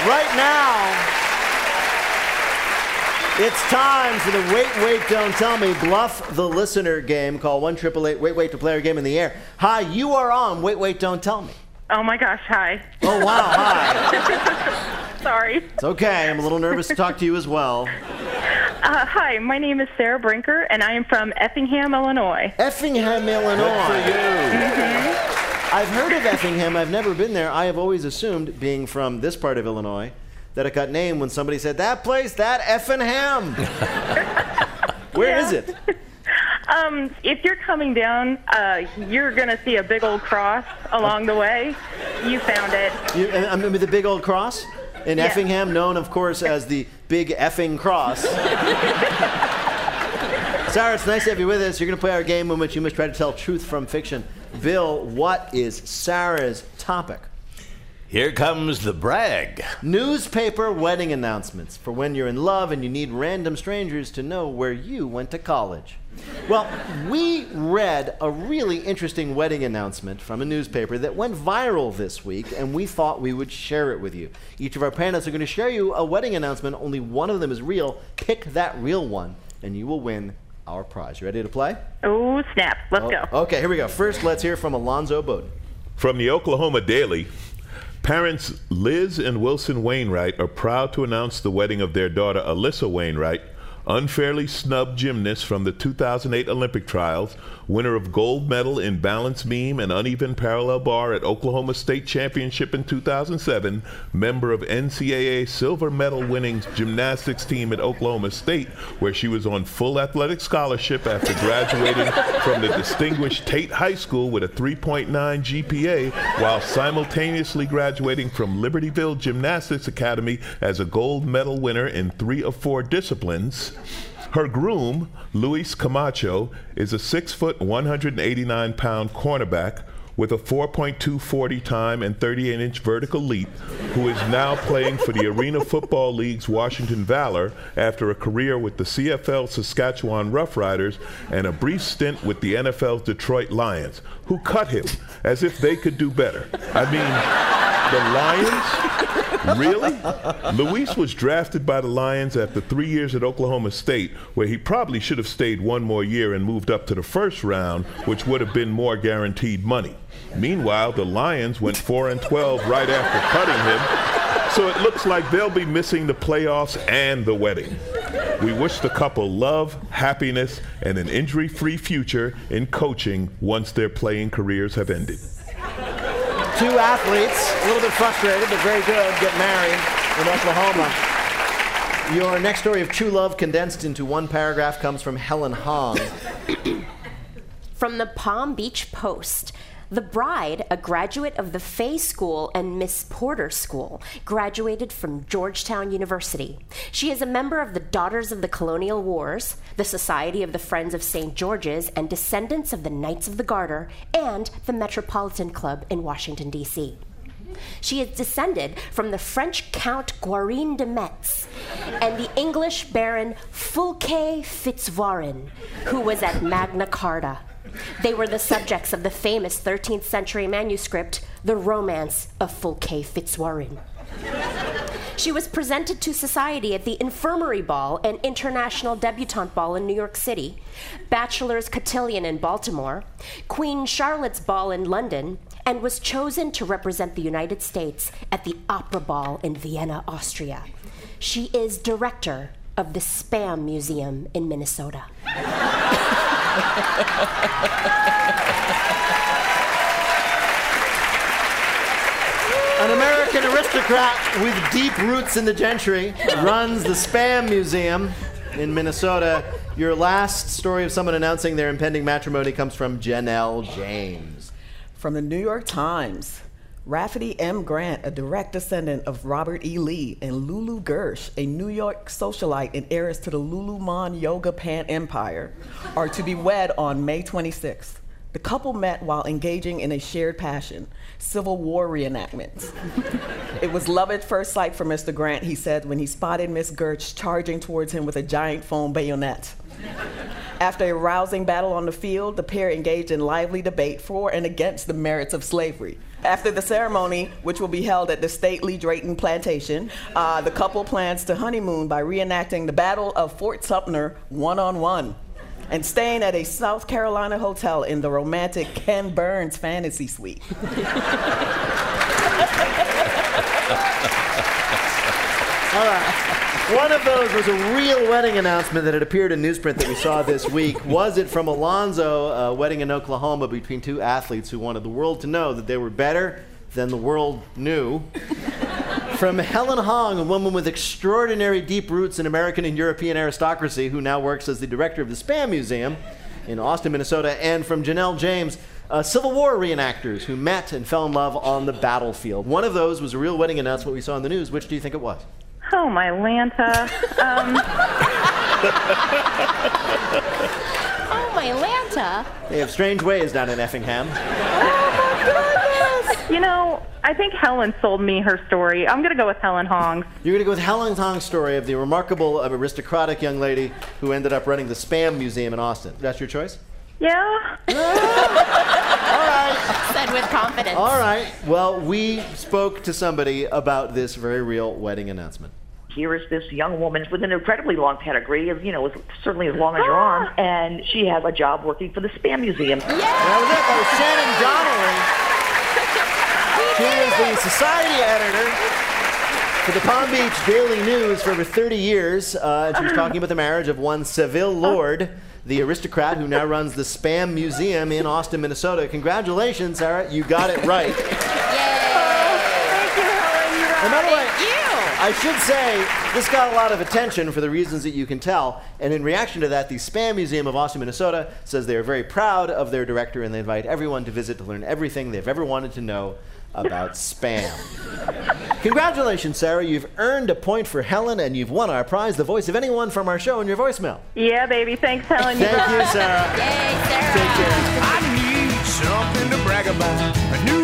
Right now, it's time for the Wait, Wait, Don't Tell Me Bluff the Listener game. Call 1-888-WAIT-WAIT to play our game in the air. Hi, you are on Wait, Wait, Don't Tell Me. Oh my gosh, hi. Oh, wow, hi. Sorry. It's okay. I'm a little nervous to talk to you as well. Hi, my name is Sarah Brinker, and I am from Effingham, Illinois. Effingham, Illinois. Good for you. Mm-hmm. I've heard of Effingham. I've never been there. I have always assumed, being from this part of Illinois, that it got named when somebody said, that place, that Effingham. Where is it? If you're coming down, you're going to see a big old cross along the way. You found it. I mean, the big old cross in Yes. Effingham, known, of course, as the Big Effing Cross. Sarah, it's nice to have you with us. You're going to play our game in which you must try to tell truth from fiction. Bill, what is Sarah's topic? Here comes the brag. Newspaper wedding announcements for when you're in love and you need random strangers to know where you went to college. Well, we read a really interesting wedding announcement from a newspaper that went viral this week, and we thought we would share it with you. Each of our panelists are going to share you a wedding announcement. Only one of them is real. Pick that real one, and you will win our prize. You ready to play? Oh, snap. Let's go. Okay, here we go. First, let's hear from Alonzo Bowden. From the Oklahoma Daily, parents Liz and Wilson Wainwright are proud to announce the wedding of their daughter Alyssa Wainwright, unfairly snubbed gymnast from the 2008 Olympic trials, winner of gold medal in balance beam and uneven parallel bar at Oklahoma State Championship in 2007, member of NCAA silver medal winning gymnastics team at Oklahoma State, where she was on full athletic scholarship after graduating from the distinguished Tate High School with a 3.9 GPA, while simultaneously graduating from Libertyville Gymnastics Academy as a gold medal winner in 3 of 4 disciplines. Her groom, Luis Camacho, is a 6-foot, 189-pound cornerback with a 4.240 time and 38-inch vertical leap, who is now playing for the Arena Football League's Washington Valor after a career with the CFL Saskatchewan Roughriders and a brief stint with the NFL's Detroit Lions, who cut him as if they could do better. I mean, the Lions? Really? Luis was drafted by the Lions after 3 years at Oklahoma State, where he probably should have stayed one more year and moved up to the first round, which would have been more guaranteed money. Meanwhile, the Lions went 4-12 right after cutting him, so it looks like they'll be missing the playoffs and the wedding. We wish the couple love, happiness, and an injury-free future in coaching once their playing careers have ended. 2 athletes, a little bit frustrated, but very good, get married in Oklahoma. Your next story of true love condensed into one paragraph comes from Helen Hong. From the Palm Beach Post. The bride, a graduate of the Fay School and Miss Porter School, graduated from Georgetown University. She is a member of the Daughters of the Colonial Wars, the Society of the Friends of St. George's, and descendants of the Knights of the Garter, and the Metropolitan Club in Washington, D.C. She is descended from the French Count Guarin de Metz and the English Baron Fulke Fitzwarren, who was at Magna Carta. They were the subjects of the famous 13th century manuscript, The Romance of Fulke Fitzwarren. She was presented to society at the Infirmary Ball and International Debutante Ball in New York City, Bachelor's Cotillion in Baltimore, Queen Charlotte's Ball in London, and was chosen to represent the United States at the Opera Ball in Vienna, Austria. She is director of the Spam Museum in Minnesota. An American aristocrat with deep roots in the gentry runs the Spam Museum in Minnesota. Your last story of someone announcing their impending matrimony comes from Janelle James. From the New York Times, Rafferty M. Grant, a direct descendant of Robert E. Lee, and Lulu Gersh, a New York socialite and heiress to the Lululemon Yoga Pant Empire, are to be wed on May 26th. The couple met while engaging in a shared passion, Civil War reenactments. It was love at first sight for Mr. Grant, he said, when he spotted Miss Gersh charging towards him with a giant foam bayonet. After a rousing battle on the field, the pair engaged in lively debate for and against the merits of slavery. After the ceremony, which will be held at the stately Drayton Plantation, the couple plans to honeymoon by reenacting the Battle of Fort Sumter one-on-one and staying at a South Carolina hotel in the romantic Ken Burns fantasy suite. All right. One of those was a real wedding announcement that had appeared in newsprint that we saw this week. Was it from Alonzo, a wedding in Oklahoma between two athletes who wanted the world to know that they were better than the world knew? From Helen Hong, a woman with extraordinary deep roots in American and European aristocracy who now works as the director of the Spam Museum in Austin, Minnesota. And from Janelle James, Civil War reenactors who met and fell in love on the battlefield. One of those was a real wedding announcement we saw in the news. Which do you think it was? Oh, my Lanta. Oh, my Lanta. They have strange ways down in Effingham. You know, I think Helen sold me her story. I'm going to go with Helen Hong's. You're going to go with Helen Hong's story of the remarkable, aristocratic young lady who ended up running the Spam Museum in Austin. That's your choice? Yeah. All right. Said with confidence. All right. Well, we spoke to somebody about this very real wedding announcement. Here is this young woman with an incredibly long pedigree, of, certainly as long as your arm, and she has a job working for the Spam Museum. That was it. That was Shannon Donnelly. She is the society editor for the Palm Beach Daily News for over 30 years. And she was talking about the marriage of one Seville Lord, the aristocrat who now runs the Spam Museum in Austin, Minnesota. Congratulations, Sarah. You got it right. Thank you, Helen. And by the way, I should say, this got a lot of attention for the reasons that you can tell. And in reaction to that, the Spam Museum of Austin, Minnesota says they are very proud of their director and they invite everyone to visit to learn everything they've ever wanted to know about Spam. Congratulations, Sarah. You've earned a point for Helen and you've won our prize, the voice of anyone from our show in your voicemail. Yeah, baby. Thanks, Helen. Thank you, Sarah. Yay, Sarah. Take care. I need something to brag about. A new